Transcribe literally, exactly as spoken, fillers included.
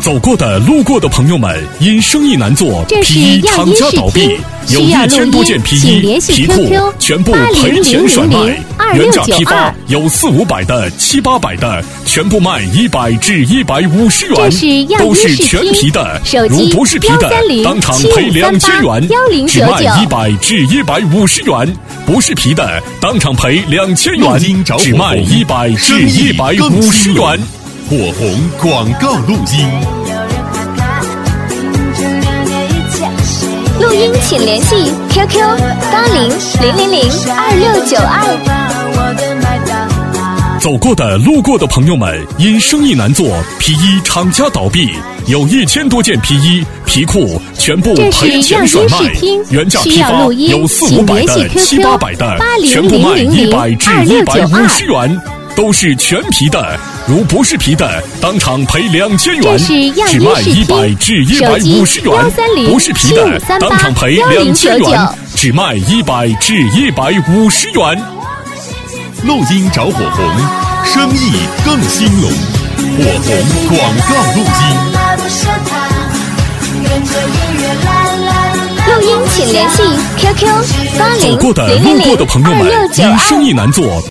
走过的、路过的朋友们，因生意难做， 这是皮衣样厂家倒闭，有一千多件皮衣、皮裤全部赔钱甩卖，原价批发有四五百的、七八百的，全部卖一百至一百五十元，都是全皮的。如不是皮的，当场赔两千元，只卖一百至一百五十元；不是皮的，当场赔两千元，只卖一百至一百五十元。 火红广告录音。 录音请联系 Q Q 八零零零零二六九二。 走过的、路过的朋友们，因生意难做，皮衣厂家倒闭，有一千多件皮衣、皮裤全部赔钱甩卖，原价批发有四五百的、七八百的，全部卖一百至一百五十元，都是全皮的。如不是皮的，当场赔两千元，只卖一百至一百五十元；不是皮的，当场赔两千元，只卖一百至一百五十元。 录音找火红，生意更兴隆。火红广告录音。 录音请联系 Q Q 八零走过的、路过的朋友们，因生意难做。